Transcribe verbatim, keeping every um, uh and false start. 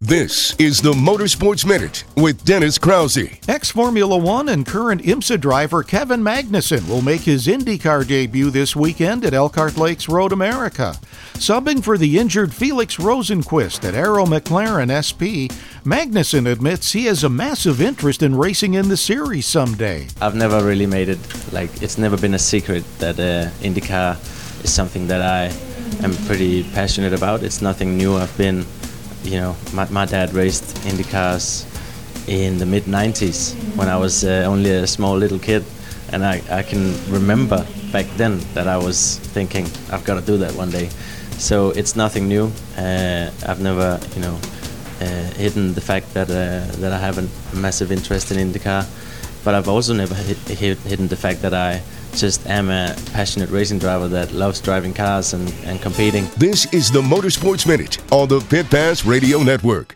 This is the Motorsports Minute with Dennis Krause. Ex-Formula One and current IMSA driver Kevin Magnussen will make his IndyCar debut this weekend at Elkhart Lakes Road America. Subbing for the injured Felix Rosenqvist at Arrow McLaren S P, Magnussen admits he has a massive interest in racing in the series someday. I've never really made it, like, it's never been a secret that uh, IndyCar is something that I am pretty passionate about. It's nothing new. I've been, you know, my, my dad raced IndyCars in the mid nineties when I was uh, only a small little kid, and I, I can remember back then that I was thinking, I've got to do that one day. So it's nothing new. Uh, I've never, you know, uh, hidden the fact that uh, that I have a massive interest in IndyCar, but I've also never hid, hid, hidden the fact that I just am a passionate racing driver that loves driving cars and, and competing. This is the Motorsports Minute on the Pit Pass Radio Network.